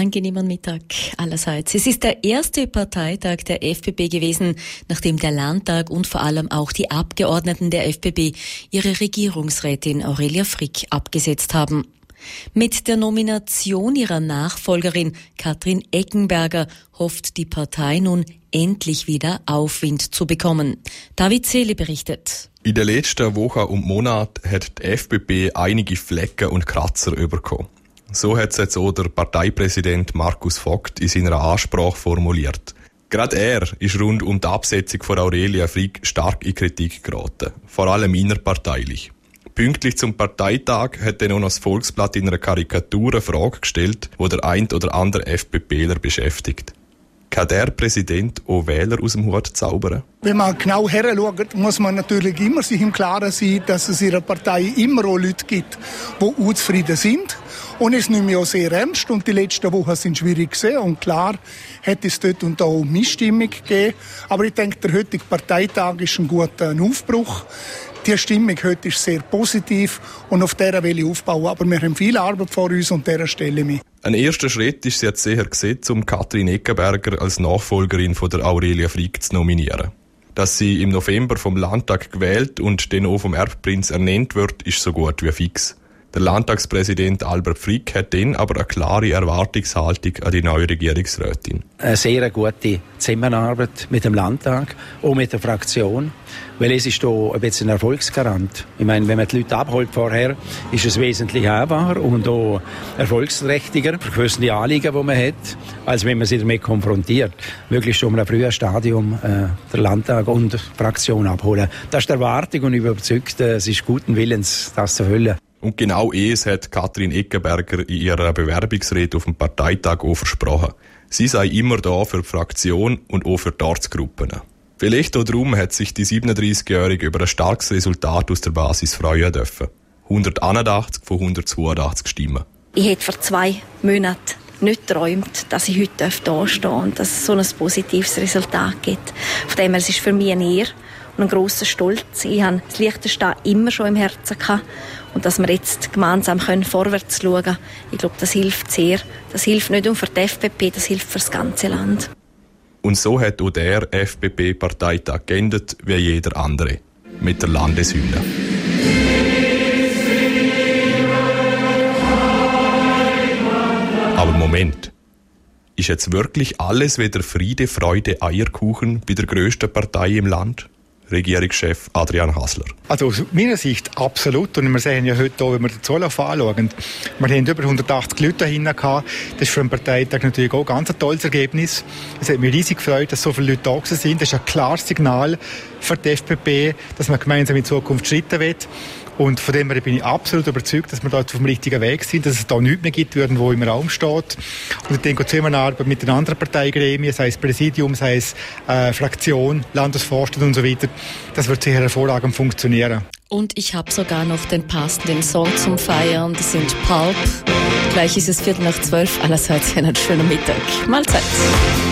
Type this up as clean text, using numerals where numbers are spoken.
angenehmen Mittag allerseits. Es ist der erste Parteitag der FPP gewesen, nachdem der Landtag und vor allem auch die Abgeordneten der FPP ihre Regierungsrätin Aurelia Frick abgesetzt haben. Mit der Nomination ihrer Nachfolgerin Katrin Eckenberger hofft die Partei nun endlich wieder Aufwind zu bekommen. David Seele berichtet. In den letzten Wochen und Monaten hat die FPP einige Flecken und Kratzer bekommen. So hat es jetzt auch der Parteipräsident Markus Vogt in seiner Ansprache formuliert. Gerade er ist rund um die Absetzung von Aurelia Frick stark in Kritik geraten, vor allem innerparteilich. Pünktlich zum Parteitag hat dann auch noch das Volksblatt in einer Karikatur eine Frage gestellt, die der ein oder andere FPPler beschäftigt. Kann der Präsident auch Wähler aus dem Hut zaubern? Wenn man genau heranschaut, muss man natürlich immer sich im Klaren sein, dass es in der Partei immer auch Leute gibt, die unzufrieden sind. Und es nimmt mich auch sehr ernst. Und die letzten Wochen sind schwierig gewesen. Und klar hat es dort und da auch Missstimmung gegeben. Aber ich denke, der heutige Parteitag ist ein guter Aufbruch. Die Stimmung heute ist sehr positiv und auf dieser will ich aufbauen. Aber wir haben viel Arbeit vor uns und dieser stelle ich mich. Ein erster Schritt ist jetzt sicher gesetzt, um Katrin Eckenberger als Nachfolgerin von der Aurelia Frick zu nominieren. Dass sie im November vom Landtag gewählt und dann auch vom Erbprinz ernannt wird, ist so gut wie fix. Der Landtagspräsident Albert Frick hat dann aber eine klare Erwartungshaltung an die neue Regierungsrätin. Eine sehr gute Zusammenarbeit mit dem Landtag und mit der Fraktion, weil es ist hier ein bisschen ein Erfolgsgarant. Ich meine, wenn man die Leute abholt vorher, ist es wesentlich einfacher und auch erfolgsträchtiger für gewisse Anliegen, die man hat, als wenn man sie damit konfrontiert. Wirklich schon in einem frühen Stadium der Landtag und die Fraktion abholen. Das ist die Erwartung und ich bin überzeugt, es ist guten Willens, das zu erfüllen. Und genau es hat Katrin Eckenberger in ihrer Bewerbungsrede auf dem Parteitag auch versprochen. Sie sei immer da für die Fraktion und auch für die Ortsgruppen. Vielleicht auch darum hat sich die 37-Jährige über ein starkes Resultat aus der Basis freuen dürfen. 181 von 182 Stimmen. Ich hätte vor 2 Monaten nicht geträumt, dass ich heute da stehen darf und dass es so ein positives Resultat gibt. Von dem her, es ist für mich eine Ehre und ein grosser Stolz. Ich habe das Liechtenstein immer schon im Herzen gehabt. Und dass wir jetzt gemeinsam vorwärts schauen können, ich glaube, das hilft sehr. Das hilft nicht nur für die FPP, das hilft für das ganze Land. Und so hat auch der FPP-Parteitag geendet wie jeder andere. Mit der Landeshymne. Aber Moment. Ist jetzt wirklich alles wieder Friede, Freude, Eierkuchen bei der grössten Partei im Land? Regierungschef Adrian Hasler. Also aus meiner Sicht absolut. Und wir sehen ja heute auch, wenn wir den Zulauf anschauen, wir haben über 180 Leute dahinter gehabt. Das ist für einen Parteitag natürlich auch ganz ein tolles Ergebnis. Es hat mich riesig gefreut, dass so viele Leute da sind. Das ist ein klares Signal für die FPP, dass man gemeinsam in Zukunft Schritte will. Und von dem her bin ich absolut überzeugt, dass wir da auf dem richtigen Weg sind, dass es da nichts mehr gibt, wo im Raum steht. Und ich denke, die Zusammenarbeit mit den anderen Parteigremien, sei es Präsidium, sei es Fraktion, Landesvorstand und so weiter, das wird sicher hervorragend funktionieren. Und ich habe sogar noch den passenden Song zum Feiern, das sind Pulp. Gleich ist es 11:45, allerseits einen schönen Mittag. Mahlzeit.